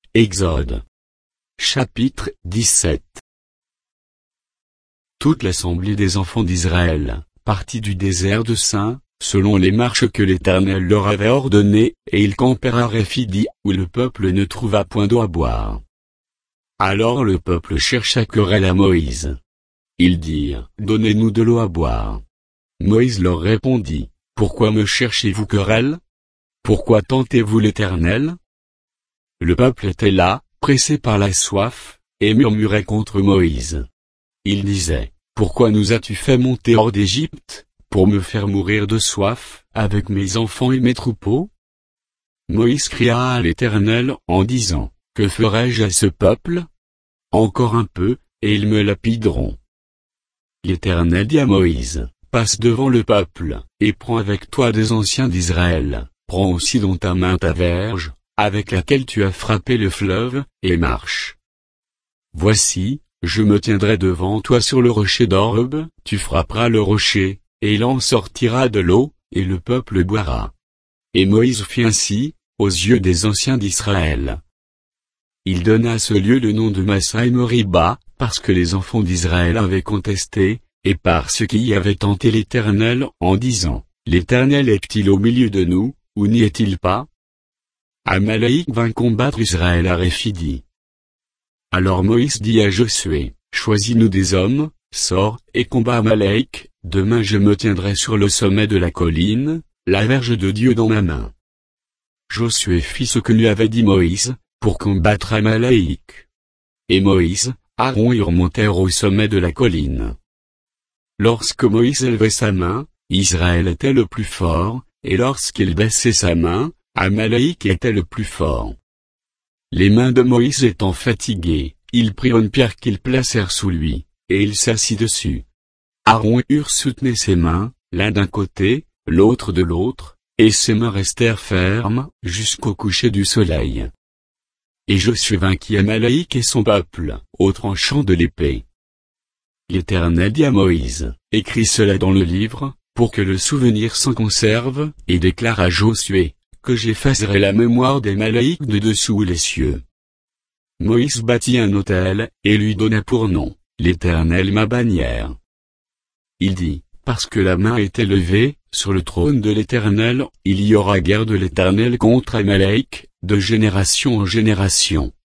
Exode. Chapitre 17. Toute l'assemblée des enfants d'Israël partit du désert de Sin, selon les marches que l'Éternel leur avait ordonnées, et ils campèrent à Réphidi, où le peuple ne trouva point d'eau à boire. Alors le peuple chercha querelle à Moïse. Ils dirent, donnez-nous de l'eau à boire. Moïse leur répondit, pourquoi me cherchez-vous querelle? Pourquoi tentez-vous l'Éternel? Le peuple était là, pressé par la soif, et murmurait contre Moïse. Il disait, pourquoi nous as-tu fait monter hors d'Égypte, pour me faire mourir de soif, avec mes enfants et mes troupeaux? Moïse cria à l'Éternel en disant, que ferai-je à ce peuple? Encore un peu, et ils me lapideront. L'Éternel dit à Moïse, passe devant le peuple, et prends avec toi des anciens d'Israël, prends aussi dans ta main ta verge, avec laquelle tu as frappé le fleuve, et marche. Voici, je me tiendrai devant toi sur le rocher d'Oreb, tu frapperas le rocher, et il en sortira de l'eau, et le peuple boira. Et Moïse fit ainsi, aux yeux des anciens d'Israël. Il donna à ce lieu le nom de Massa et Meriba, parce que les enfants d'Israël avaient contesté, et parce qu'ils y avaient tenté l'Éternel en disant, l'Éternel est-il au milieu de nous, ou n'y est-il pas? Amalek vint combattre Israël à Réphidi. Alors Moïse dit à Josué, choisis-nous des hommes, sors et combat Amalek, demain je me tiendrai sur le sommet de la colline, la verge de Dieu dans ma main. Josué fit ce que lui avait dit Moïse, pour combattre Amalek. Et Moïse, Aaron y remontèrent au sommet de la colline. Lorsque Moïse élevait sa main, Israël était le plus fort, et lorsqu'il baissait sa main, Amalek était le plus fort. Les mains de Moïse étant fatiguées, ils prirent une pierre qu'ils placèrent sous lui, et il s'assit dessus. Aaron et Hur soutenaient ses mains, l'un d'un côté, l'autre de l'autre, et ses mains restèrent fermes, jusqu'au coucher du soleil. Et Josué vainquit Amalek et son peuple, au tranchant de l'épée. L'Éternel dit à Moïse, écris cela dans le livre, pour que le souvenir s'en conserve, et déclare à Josué, que j'effacerai la mémoire des Amalek de dessous les cieux. Moïse bâtit un autel, et lui donna pour nom, l'Éternel ma bannière. Il dit, parce que la main est élevée, sur le trône de l'Éternel, il y aura guerre de l'Éternel contre Amalek, de génération en génération.